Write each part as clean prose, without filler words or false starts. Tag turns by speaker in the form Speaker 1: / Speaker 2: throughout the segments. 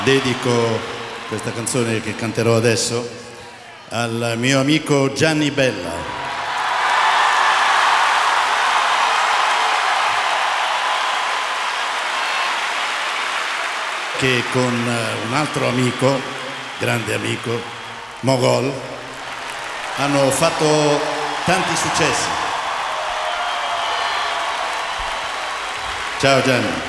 Speaker 1: Dedico questa canzone che canterò adesso al mio amico Gianni Bella, che con un altro amico, grande amico, Mogol, hanno fatto tanti successi. Ciao Gianni.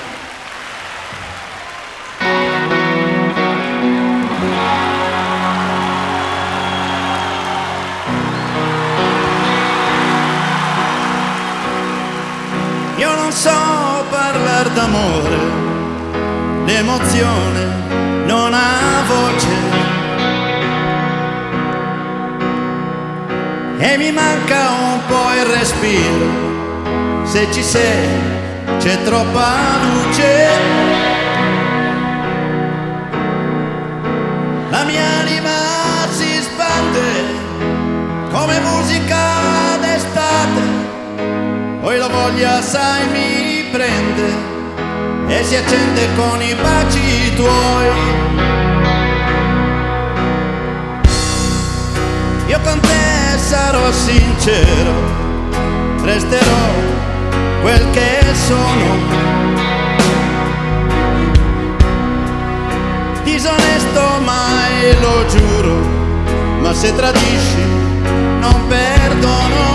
Speaker 1: Io non so parlare d'amore, l'emozione non ha voce e mi manca un po' il respiro, se ci sei c'è troppa luce, la mia anima si spande come musica d'estate. Poi la voglia, sai, mi prende e si accende con i baci tuoi. Io con te sarò sincero, resterò quel che sono. Disonesto mai, lo giuro, ma se tradisci non perdono.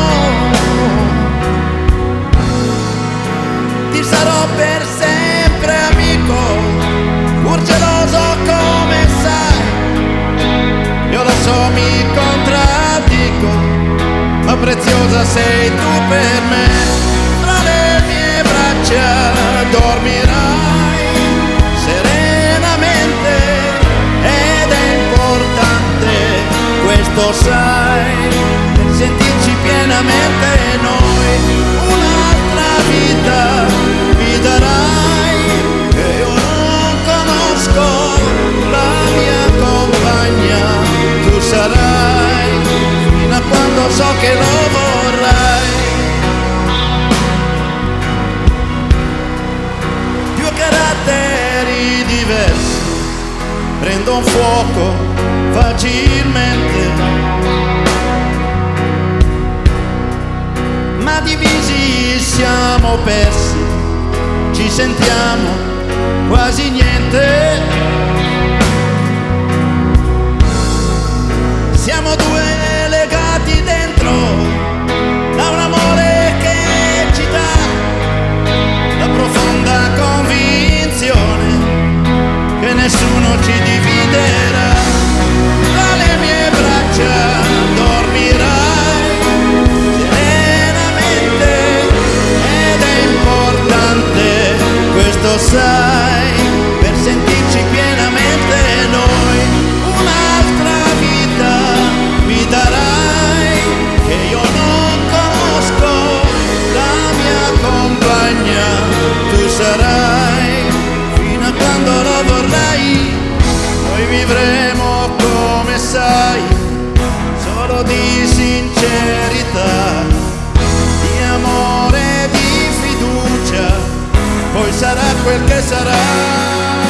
Speaker 1: Ti sarò per sempre amico, pur geloso come sai. Io lo so, mi contraddico, ma preziosa sei tu per me. Tra le mie braccia dormirai serenamente ed è importante, questo sai, per sentirci pienamente noi. Un'altra vita mi darai e io non conosco la mia compagna, tu sarai fino a quando so che lo vorrai. Due caratteri diversi prendono fuoco facilmente, ma divisi siamo persi, ci sentiamo quasi niente. Siamo due legati dentro da un amore che ci dà la profonda convinzione che nessuno ci dividerà. Tra le mie braccia dormirai serenamente ed è importante, questo sai, per sentirci pienamente noi. Un'altra vita mi darai che io non conosco la mia compagna, tu sarai fino a quando lo vorrai. Noi vivremo come sai, solo di sincerità, di amore, di fiducia, poi sarà quel che sarà.